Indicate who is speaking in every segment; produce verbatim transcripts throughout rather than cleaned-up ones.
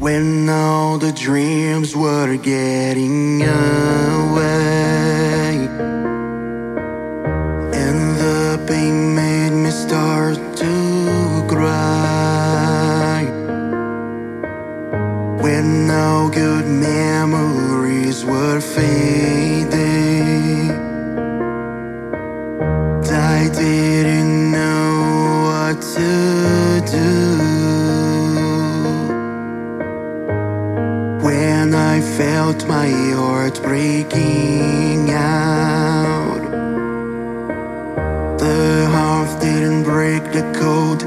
Speaker 1: When all the dreams were getting away, and the pain made me start to cry. When all good memories were fading, I didn't know what to do. When I felt my heart breaking out, the heart didn't break the code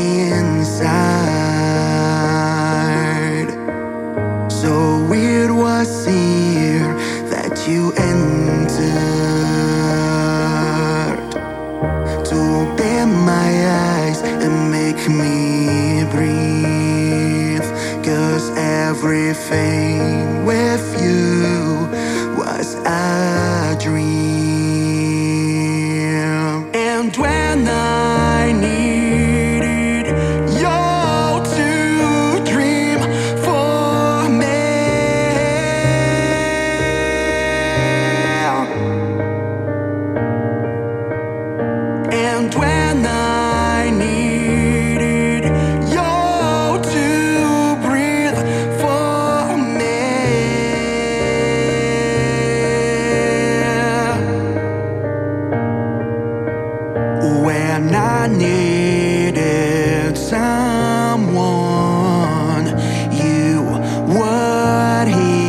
Speaker 1: inside. So it was here that you entered, to open my eyes and make me breathe. 'Cause everything with you was a dream. And when I needed you to dream for me, and when I needed you to breathe for me, when I needed someone, you were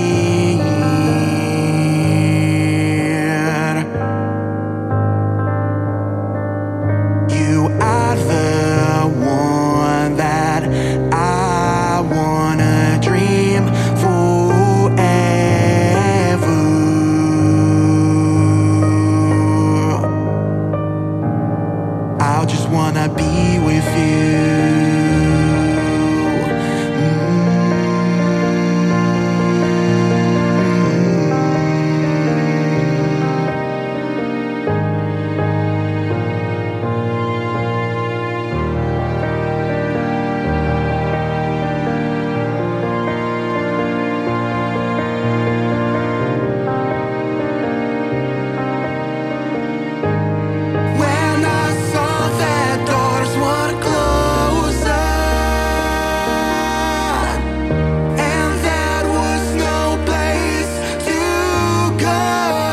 Speaker 1: here. You are the one that I wanna dream forever. I just wanna be with you. When I saw that doors were closing, and there was no place to go,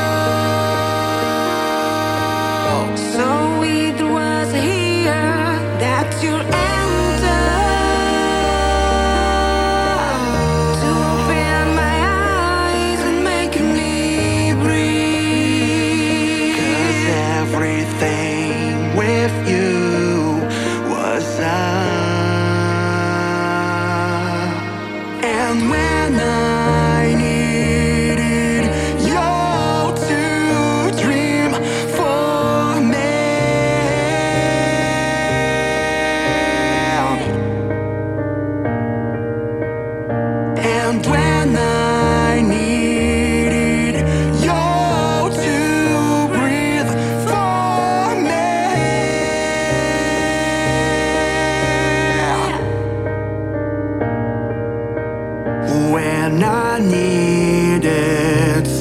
Speaker 1: so it was here that you entered, to open my eyes and make me breathe. 'Cause everything with you was up. And when I needed you to dream for me, and when I needed you to breathe for me, when I needed